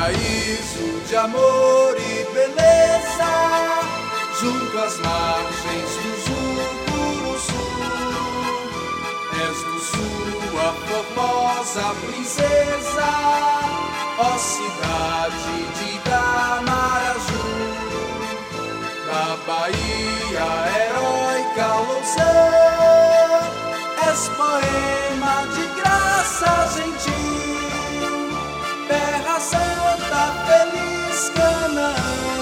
Paraíso de amor e beleza, junto às margens do Jucuruçu. És do sul a formosa princesa, ó cidade de Itamaraju. Da Bahia, heróica louçã, és poema de graça gentil, terra santa, feliz Canaã,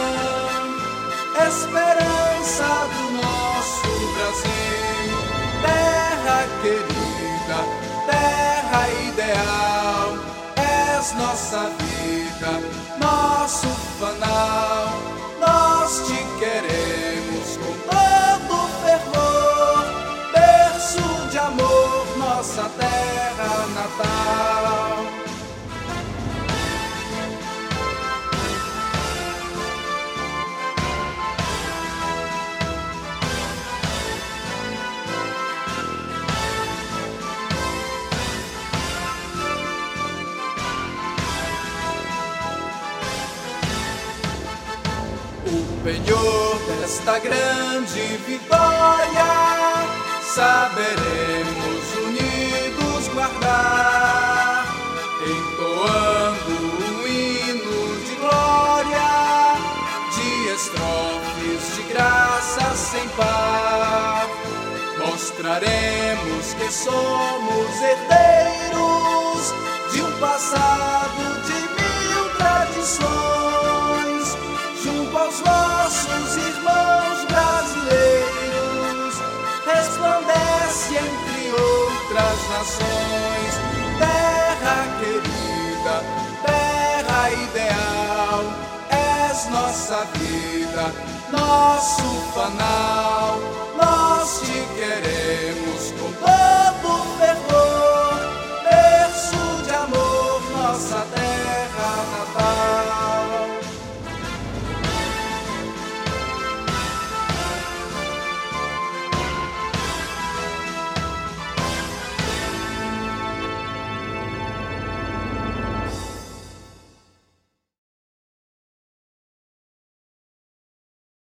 esperança do nosso Brasil. Terra querida, terra ideal, és nossa vida, nosso fanal. Nós te queremos com todo fervor, berço de amor, nossa terra natal. O penhor desta grande vitória saberemos unidos guardar, entoando um hino de glória, de estrofes de graça sem par. Mostraremos que somos herdeiros de um passado de 1000 tradições, junto aos nossos irmãos brasileiros, resplandece entre outras nações. Terra querida, terra ideal, és nossa vida, nosso fanal.